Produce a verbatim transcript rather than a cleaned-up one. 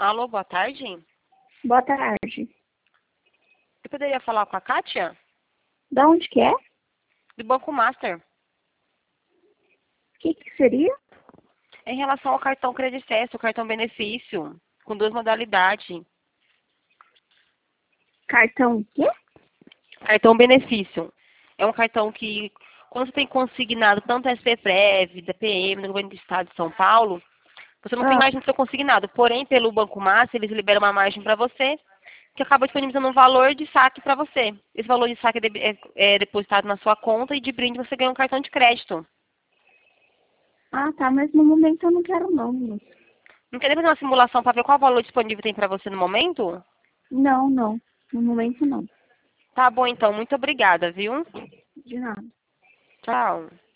Alô, boa tarde. Boa tarde. Eu poderia falar com a Kátia? Da onde que é? O Do Banco Master. que que seria? Em relação ao cartão Credicesso, o cartão benefício, com duas modalidades. Cartão o quê? Cartão benefício. É um cartão que, quando você tem consignado tanto a S P Prev, da P M, do Governo do Estado de São Paulo, você não tem Ah, margem do seu consignado. Porém, pelo Banco Master, eles liberam uma margem para você, que acaba disponibilizando um valor de saque para você. Esse valor de saque é, de- é- é depositado na sua conta e de brinde você ganha um cartão de crédito. ah, tá, mas no momento eu não quero não. moço. Não quer fazer uma simulação para ver qual valor disponível tem para você no momento? Não, não. No momento não. Tá bom, então. Muito obrigada, viu? De nada. Tchau.